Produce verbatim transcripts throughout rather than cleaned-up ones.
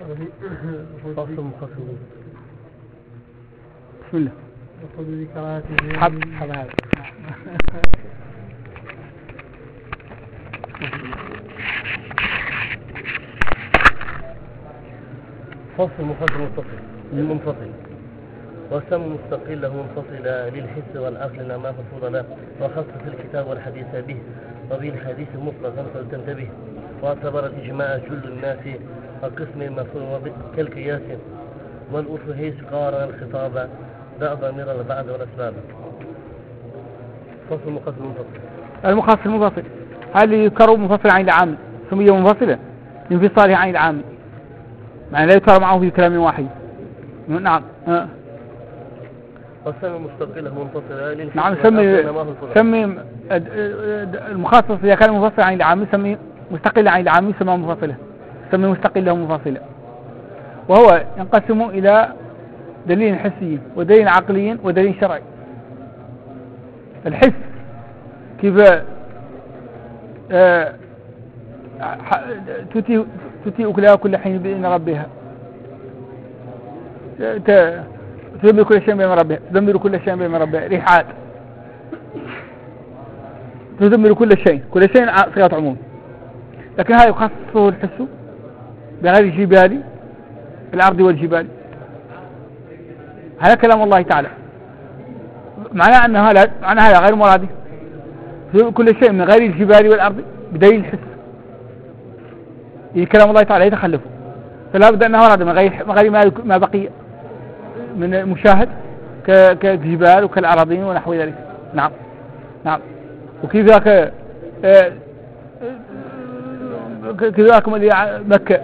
فصل مخصص. بسم الله. حب حب هذا. فصل مخصص متصل للمنفصل، والسم مستقل له منفصل للحس والعقل ما مفروض له، وخص في الكتاب والحديث به، وبالحديث مطلقا فلتنتبه، واعتبر الإجماع جل الناس وقسم مفروض كالقياس، والأصل حيث قارن الخطاب دع ضمير البعد والأسباب. فصل مخصص منفصل. المخصص المنفصل هل يذكر منفصل عن العام سمي منفصلا لانفصاله عن العام، معنى لا يذكر معه في كلام واحد. نعم. أه. والسم مستقله منفصل. نعم. سمي سمي المخصص إذا كان منفصل عن العام سمي مستقل عن العام يسمى منفصلا، سمي مستقله منفصلا. وهو ينقسم إلى دليل حسي ودليل عقلي ودليل شرعي. الحس كيف آه تتي تتي أكلها كل حين بإذن ربها، تدمر كل شيء بإذن ربها، تدمر كل شيء بإذن ربها، ريحات تدمر كل شيء، كل شيء صيغة عموم. لكن هذا يخصصه الحس بغير الجبال الأرض والجبال. هذا كلام الله تعالى، معناه أن هذا معناه هذا غير مرادي، كل شيء من غير الجبال والأرض بدليل الحس. كلام الله تعالى يتخلف، فلا بد أنه مراد من غير ما بقي من المشاهد كالجبال وكالأراضين ونحو ذلك. نعم. نعم. وكذاك كذاك مكة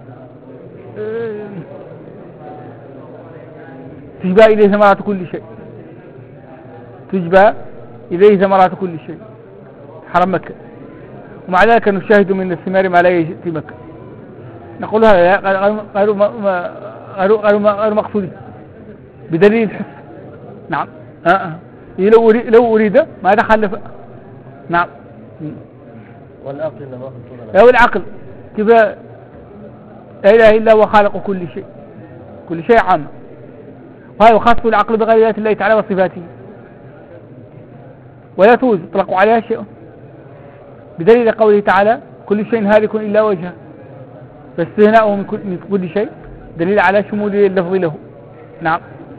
تجبى إليه ثمرات كل شيء، تجبى إليه ثمرات كل شيء حرم مكة، ومع ذلك نشاهد من الثمار ما لا يجي في مكة. نقول هذا غير غير غير مقصود بدليل الحس. نعم. آه. لو لو أريد ما دخل. نعم. والعقل لو العقل كيف لا إله إلا هو خالق كل شيء، كل شيء عام، وهذا خاص العقل بغير ذات الله تعالى وصفاته، ولا توز يطلق عليها شيء بدليل قوله تعالى كل شيء هالك إلا وجهه، فاستثناؤه من كل, من كل شيء دليل على شمول اللفظ له. نعم.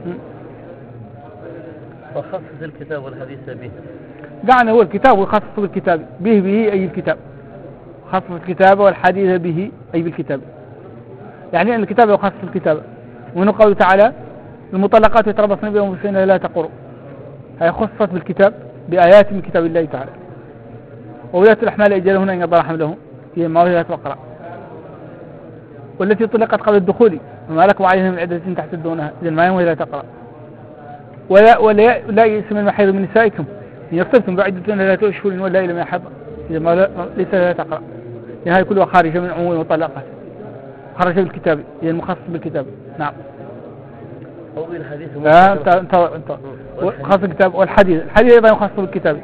وخصص الكتاب والحديث به. دعنا هو الكتاب وخصص الكتاب به به أي الكتاب، خصص الكتاب والحديث به أي بالكتاب، يعني أن الكتاب يخصص الكتاب. ومن قوله تعالى المطلقات يتربصن بأنفسهن لا تقروا، هي خصصت بالكتاب بآيات من كتاب الله تعالى. وولاة الأحمال أجلهن أن يضع حملهم هي موعظة وقرأ. والتي طلقت قبل الدخول وما لكم عليهم من عدة تحتدونها إذن ما ينوي لا تقرأ. ولا ولا لا يسمى المحيض من نسائكم إن يرتبتم بعدة لا تشهر ولا إلى ما يحض إذا ما ليس لا تقرأ. يعني هاي كلها خارجة من عموم المطلقات، خرج بالكتاب، هي المخصص بالكتاب. نعم. أو بالحديث. لا انت انت انت خاص الكتاب والحديث، الحديث أيضا يخصص بالكتاب.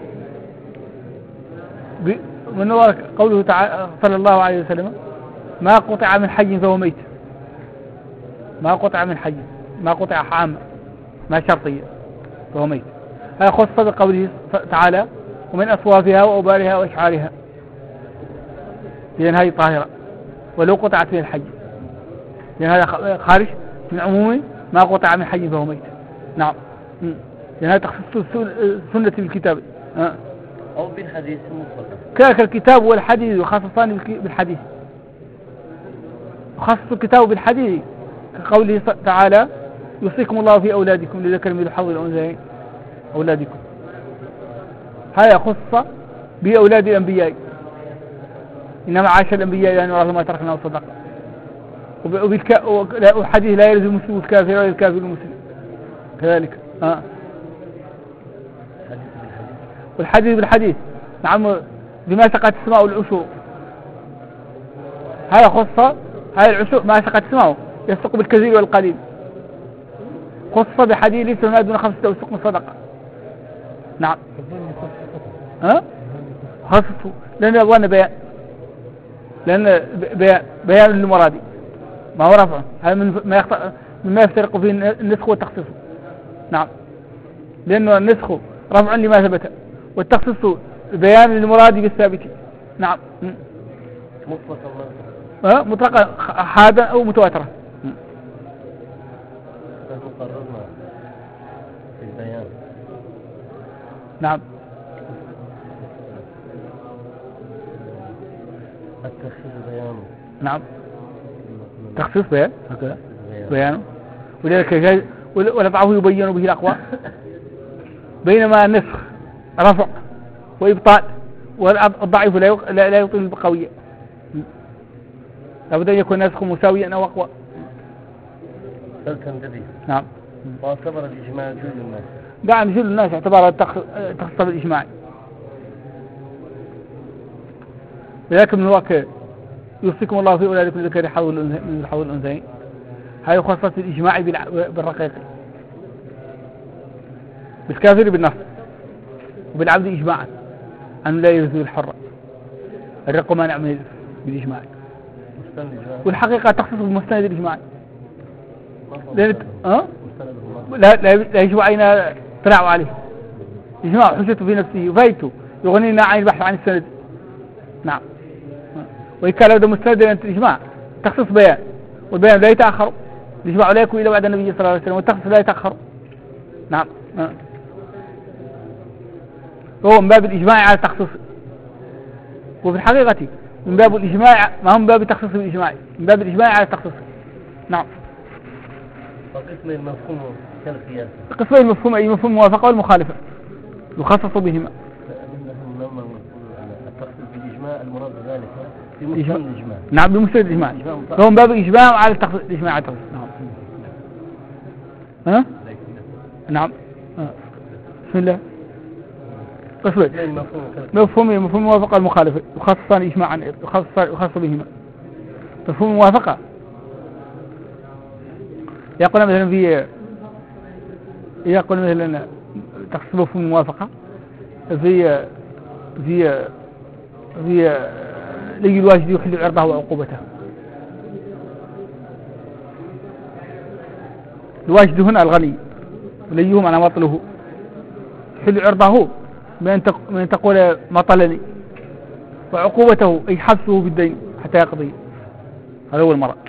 من قوله تعالى صلى الله عليه وسلم ما قطع من حي فهو ميت، ما قطع من حي، ما قطع عام ما شرطية فهو ميت. هذا خص بقوله تعالى ومن أصوافها وأوبارها وأشعارها، لأن هذه طاهرة ولو قطعت من الحي، لأن هذا خارج من عموم ما قطع من حي فهو ميت. نعم. لأن هذا تخصص سنة بالكتاب. أه. أو بالحديث مطلقا. كذلك الكتاب والحديث يخصصان بالحديث، يخصص الكتاب بالحديث كقوله تعالى يوصيكم الله في أولادكم لذكر مثل حظ الأنثيين أولادكم. هذا خص بأولاد الأنبياء، إنما عاش الأنبياء يعني ورثوا ما تركنا وصدق. وحديث لا يلزم المسلم الكافر ولا الكافر المسلم كذلك. آه. والحديث بالحديث. نعم. بما سقط السماء والعشور، هذا خص هذا العشور ما سقط السماء يسق بالكثير والقليل، خص بحديث ليس ما دون خمسة أوسق من صدقة. نعم. ها خصصه لأن أبوانا بيان، لأن بيان, بيان للمرادي. ما هو رفع، هذا من ما يخط... مما يفترق فيه النسخ والتخصيص. نعم، لأنه النسخ رفع لما ثبت، والتخصيص بيان للمراد بالثابت. نعم. مطلقا مطلقا حادا أو متواترة. قررنا في البيان. نعم. التخصيص بيان. نعم، تخصيص بيان هكذا بيانه، ولذلك ولضعه يبين به الأقوى، بينما النسخ رفع وإبطال، والضعيف لا لا يطيل القوية، لابد أن يكون النسخ مساويا أو أقوى. فالكندبي. نعم. واعتبر الإجماع جل الناس. نعم، جل الناس اعتبر التخصيص بالإجماع. ولكن من الواقع يوصيكم الله في أولادكم الذكر حظ من حظ الأنثيين، هذه خاصة الإجماع بالرقيق، بالكافر بالنص، وبالعبد إجماعا أن لا يرث الحر، الرق مانع من بالإجماع. والحقيقة تخصص بالمستند الإجماعي، لأن أه؟ لا لا يجب علينا تلاعب عليه. إجماع حجته في نفسه وفايته يغنينا عن البحث عن السند. نعم. وإن كان هذا مستند لأن الإجماع تخصص بيان، والبيان لا يتأخر، الإجماع لا يكون إلا بعد النبي صلى الله عليه وسلم، والتخصص لا يتأخر. نعم. أه. هو من باب الإجماع على التخصص، وفي الحقيقة من باب الإجماع ما هم باب التخصص بالإجماع، من باب الإجماع على التخصص. نعم. وقسم المفهوم كالقياس. قسم المفهوم أي مفهوم الموافقة والمخالفة يخصص بهما. التخصيص بالإجماع المراد ذلك في مستند الإجماع. نعم، بمستند الإجماع، هو من باب الإجماع على التخصيص الإجماع على التخصيص. نعم. ها؟ نعم. أه. بسم الله. قسم مفهوم مفهوم الموافقة والمخالفة يخصصان إجماعا يخصص يخصص بهما. مفهوم الموافقة يقول مثلا في يقول مثلا تخصص مفهوم الموافقة في في في لي الواجد يحل عرضه وعقوبته. الواجد هنا الغني، وليه معنى مطله، يحل عرضه من تقول مطلني، وعقوبته أي حبسه بالدين حتى يقضي. هذا هو المراد.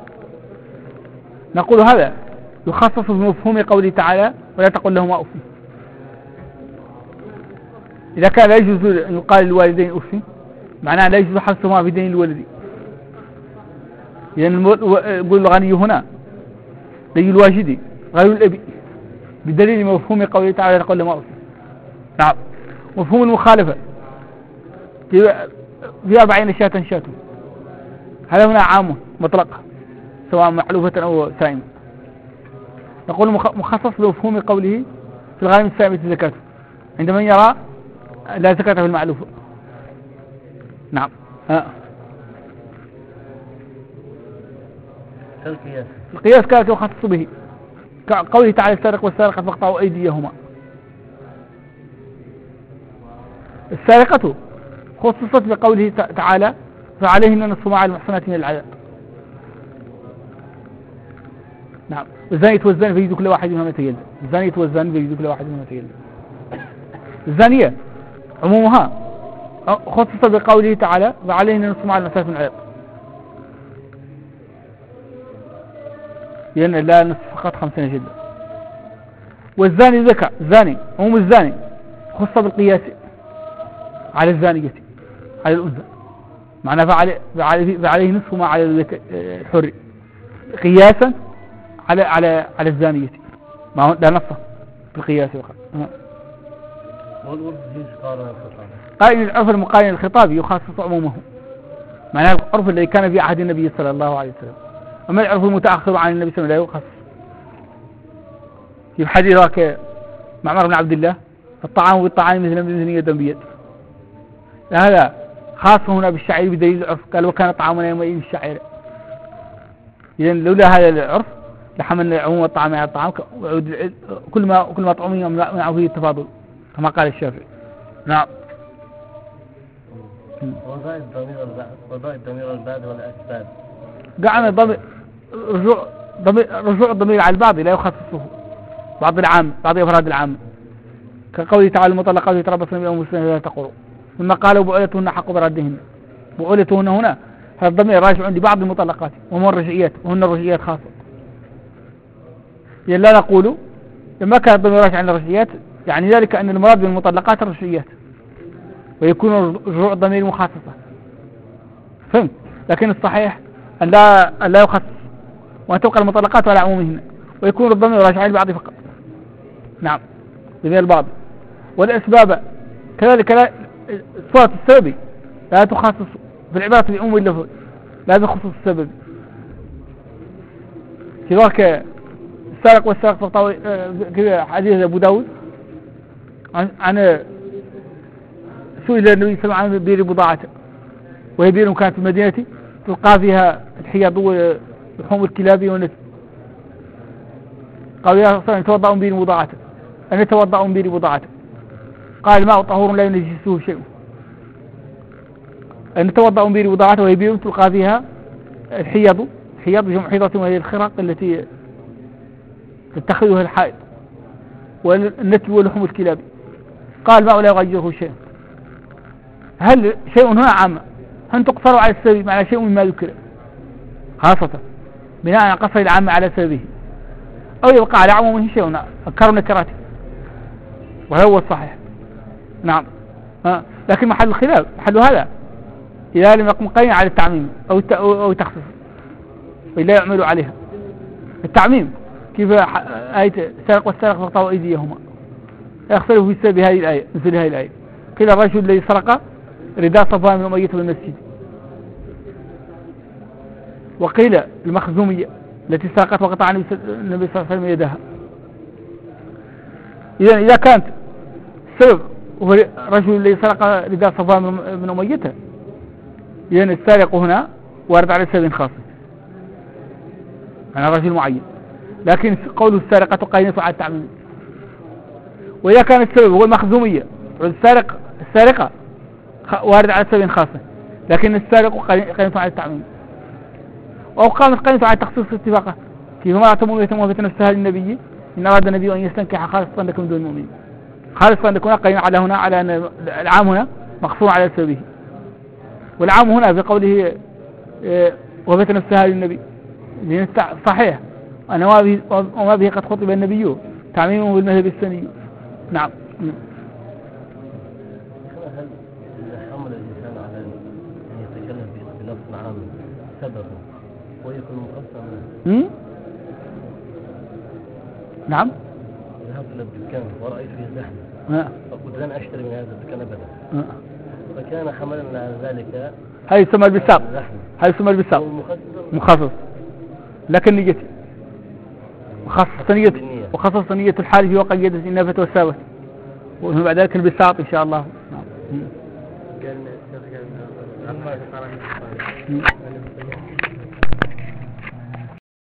نقول هذا يخصص بمفهوم قوله تعالى ولا تقل لهما أف. إذا كان لا يجوز أن يقال للوالدين أف، معناه لا يجوز حبسهما بدين الولد، لأن يقول الغني هنا لي الواجد غير الأبي، بدليل مفهوم قوله تعالى ولا تقل لهما أف. نعم. مفهوم المخالفة في أربعين شاة شاة، هذا هنا عام مطلق سواء معلوفة أو سائمة. نقول مخصص بمفهوم قوله في الغنم السائمة زكاة عند من يرى لا زكاة في المعلوفة. نعم. ها. القياس القياس كذلك يخصص به قوله تعالى السارق والسارقة فاقطعوا أيديهما. السارقة خصصت بقوله تعالى فعليهن نصف ما على المحصنات من العذاب. نعم. الزانية والزاني فيجزوا كل واحد منهما تجلد. الزانية والزاني فيجزوا كل واحد منهما تجلد. الزانية عمومها خصصت بقوله تعالى فعليهن نصف ما على المحصنات من العذاب، لأن لا نصف فقط خمسين جلدة. والزاني ذكى الزاني عموم الزاني خص بالقياس على الزانية على الأنثى، معناه فعليه نصف ما على الحر قياسا على على على الزانية، ما هو لا نص بالقياس فقط. والعرف هيش قارن الخطاب، قائن العرف المقارن الخطابي يخصص عمومه، معناه العرف الذي كان في عهد النبي صلى الله عليه وسلم. أما العرف المتأخر عن النبي صلى الله عليه وسلم لا يخصص. في حديث ذاك معمر بن عبد الله الطعام بالطعام مثل مثل يدا بيد، هذا خاص هنا بالشعير بدليل العرف، قال وكان طعامنا يومئذ الشعير. إذا لولا هذا العرف لحملنا عموم الطعام على الطعام، كل ما كل ما طعمه منع فيه التفاضل كما قال الشافعي. نعم. وضع الضمير البعد وضع الضمير البعد والأسباب. قعنا الضمير رجوع ضمير رجوع الضمير على البعض لا يخصصه بعض العام بعض أفراد العام، كقوله تعالى المطلقات يتربصن بأنفسهن لا تقروا، ثم قالوا بعولتهن حق بردهن. بعولتهن هنا هذا الضمير راجع لبعض المطلقات وهم الرجعيات، وهن الرجعيات خاصة. يعني لا نقول لما كان الضمير راجع عن الرجعيات يعني ذلك أن المراد بالمطلقات الرجعيات، ويكون رجوع الضمير مخصصة. فهمت؟ لكن الصحيح أن لا أن لا يخصص، وأن تبقى المطلقات على عمومهن، ويكون الضمير راجع لبعض فقط. نعم، بذي البعض. والأسباب كذلك لا صورة السبب لا تخصص في العبارة بعموم اللفظ، لا تخصص السبب. كذلك السارق والسارق فقطعوا كذا حديث أبو داود عن, عن سئل النبي صلى الله عليه وسلم عن بير بضاعته، وهي بير كانت في المدينة تلقى فيها الحياض ولحوم الكلاب والنسل. قال يا رسول الله توضأوا من بير بضاعته، أن يتوضأوا من بير بضاعته. قال الماء طهور لا ينجسه شيء، أن يتوضأوا من بير بضاعته وهي بير تلقى فيها الحيض، الحيض جمع حيضة وهي الخرق التي تتخذها الحائض، والنتل ولحوم الكلاب. قال الماء لا يغيره شيء. هل شيء هنا عام؟ هل تقصر على السبب على شيء مما ذكر خاصة بناء على قصر العام على سببه، أو يبقى على عمومه شيء أكثر نكراته، وهذا هو الصحيح. نعم. آه. لكن محل الخلاف محل هذا إذا لم يقم قرين على التعميم أو أو التخصيص وإلا يعملوا عليها. التعميم كيف آية السارق والسارق فاقطعوا أيديهما، يختلف في سبب هذه الآية مثل هذه الآية. قيل الرجل الذي سرق رداء صفوان بن أمية بالمسجد، وقيل المخزومية التي سرقت وقطع النبي صلى الله عليه وسلم يدها. إذا إذا كانت السبب هو الرجل الذي سرق رداء صفوان بن أمية، إذا السارق هنا وارد على سبب خاص على رجل معين، لكن قول السارقة قائمة على التعميم. وإذا كان السبب هو المخزومية والسارق السارقة وارد على سبب خاص، لكن السارق قائمة على التعميم. أو قامت قائمة على تخصيص اتفاقه، كيف ما اعتموا يتموا في نفسها للنبي إن أراد النبي أن يستنكح خالصا لكم دون المؤمنين. خالصا لكم قائمة على هنا على أن العام هنا مقصور على سببه، والعام هنا في قوله وبت نفسها للنبي صحيح أنا وما به قد خطب النبي تعميمه بالمذهب السني. نعم. هل حمل الإنسان على أن يتكلم بنص عام سببه ويكون مقسما؟ نعم. ذهبت إلى الدكان ورأيت فيه زحمة فقلت لن أشتري من هذا الدكان أبدا، فكان حملنا على ذلك. هاي يسمى البساط، هاي يسمى البساط مخصص، لكن نيتي وخصص نية وخصص نية الحال في وقع يد النافة والسابة، وبعد ذلك البساط إن شاء الله. نعم.